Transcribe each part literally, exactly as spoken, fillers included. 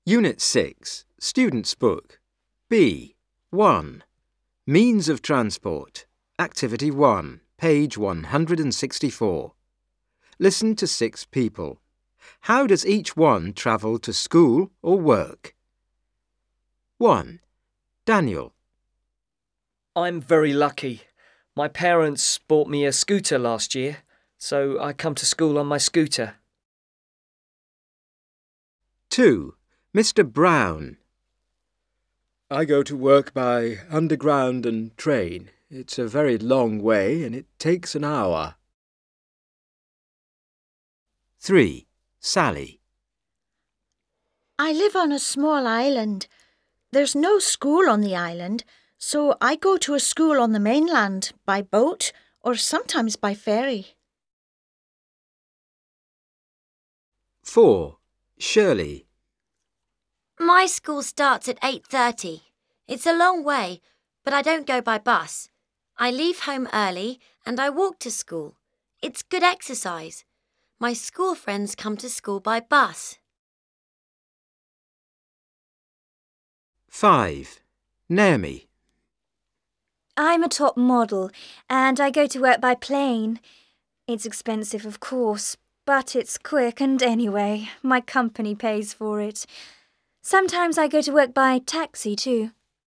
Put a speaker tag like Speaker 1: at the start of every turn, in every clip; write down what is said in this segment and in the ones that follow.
Speaker 1: Unit six, Student's Book. B. one. Means of Transport. Activity one, page one hundred sixty-four. Listen to six people. How does each one travel to school or work? one. Daniel.
Speaker 2: I'm very lucky. My parents bought me a scooter last year, so I come to school on my scooter.
Speaker 1: two. Mister Brown. I go to work by underground and train. It's a very long way and it takes an hour. three. Sally.
Speaker 3: I live on a small island. There's no school on the island, so I go to a school on the mainland by boat or sometimes by ferry.
Speaker 1: four. Shirley.
Speaker 4: My school starts at eight thirty. It's a long way, but I don't go by bus. I leave home early and I walk to school. It's good exercise. My school friends come to school by bus.
Speaker 1: five. Naomi.
Speaker 5: I'm a top model and I go to work by plane. It's expensive, of course, but it's quick and anyway, my company pays for it. Sometimes I go to work by taxi too.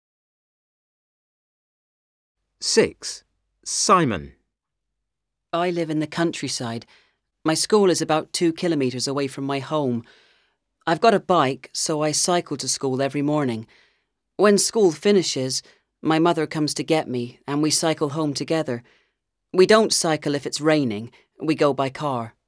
Speaker 1: six. Simon.
Speaker 6: I live in the countryside. My school is about two kilometres away from my home. I've got a bike, so I cycle to school every morning. When school finishes, my mother comes to get me and we cycle home together. We don't cycle if it's raining, we go by car.